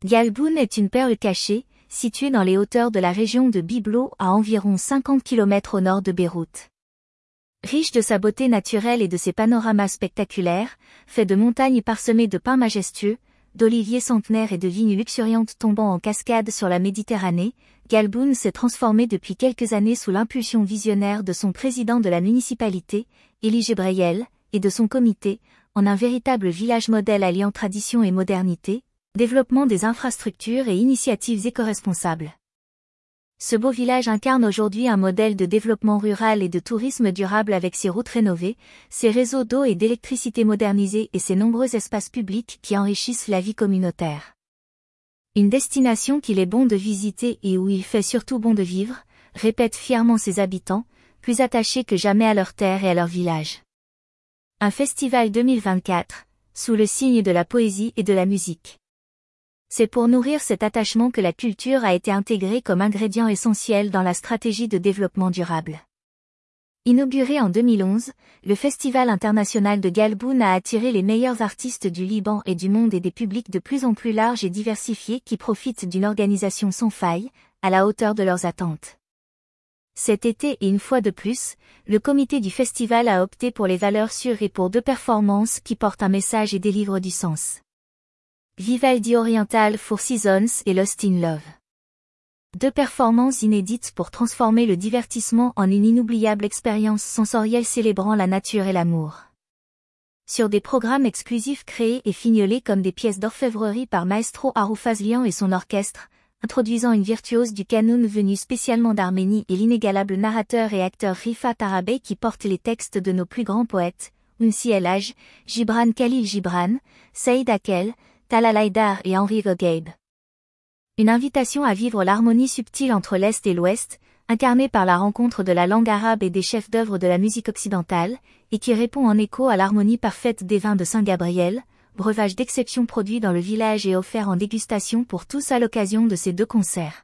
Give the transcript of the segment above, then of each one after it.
Galboun est une perle cachée, située dans les hauteurs de la région de Byblo à environ 50 km au nord de Beyrouth. Riche de sa beauté naturelle et de ses panoramas spectaculaires, fait de montagnes parsemées de pins majestueux, d'oliviers centenaires et de vignes luxuriantes tombant en cascade sur la Méditerranée, Galboun s'est transformé depuis quelques années sous l'impulsion visionnaire de son président de la municipalité, Elie Gebreyel, et de son comité, en un véritable village modèle alliant tradition et modernité, développement des infrastructures et initiatives éco-responsables. Ce beau village incarne aujourd'hui un modèle de développement rural et de tourisme durable avec ses routes rénovées, ses réseaux d'eau et d'électricité modernisés et ses nombreux espaces publics qui enrichissent la vie communautaire. Une destination qu'il est bon de visiter et où il fait surtout bon de vivre, répètent fièrement ses habitants, plus attachés que jamais à leur terre et à leur village. Un festival 2024, sous le signe de la poésie et de la musique. C'est pour nourrir cet attachement que la culture a été intégrée comme ingrédient essentiel dans la stratégie de développement durable. Inauguré en 2011, le Festival international de Galboun a attiré les meilleurs artistes du Liban et du monde et des publics de plus en plus larges et diversifiés qui profitent d'une organisation sans faille, à la hauteur de leurs attentes. Cet été et une fois de plus, le comité du festival a opté pour les valeurs sûres et pour 2 performances qui portent un message et délivrent du sens. Vivaldi Oriental Four Seasons et Lost in Love. 2 performances inédites pour transformer le divertissement en une inoubliable expérience sensorielle célébrant la nature et l'amour. Sur des programmes exclusifs créés et fignolés comme des pièces d'orfèvrerie par Maestro Arou Fazlian et son orchestre, introduisant une virtuose du qanoun venue spécialement d'Arménie et l'inégalable narrateur et acteur Rifat Arabey qui porte les textes de nos plus grands poètes, Unsi El Haj, Gibran Khalil Gibran, Saïd Akel, Talal Haïdar et Henri Gogaib. Une invitation à vivre l'harmonie subtile entre l'Est et l'Ouest, incarnée par la rencontre de la langue arabe et des chefs-d'œuvre de la musique occidentale, et qui répond en écho à l'harmonie parfaite des vins de Saint-Gabriel, breuvage d'exception produit dans le village et offert en dégustation pour tous à l'occasion de ces 2 concerts.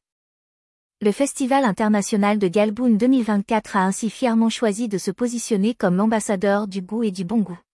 Le Festival international de Galboun 2024 a ainsi fièrement choisi de se positionner comme l'ambassadeur du goût et du bon goût.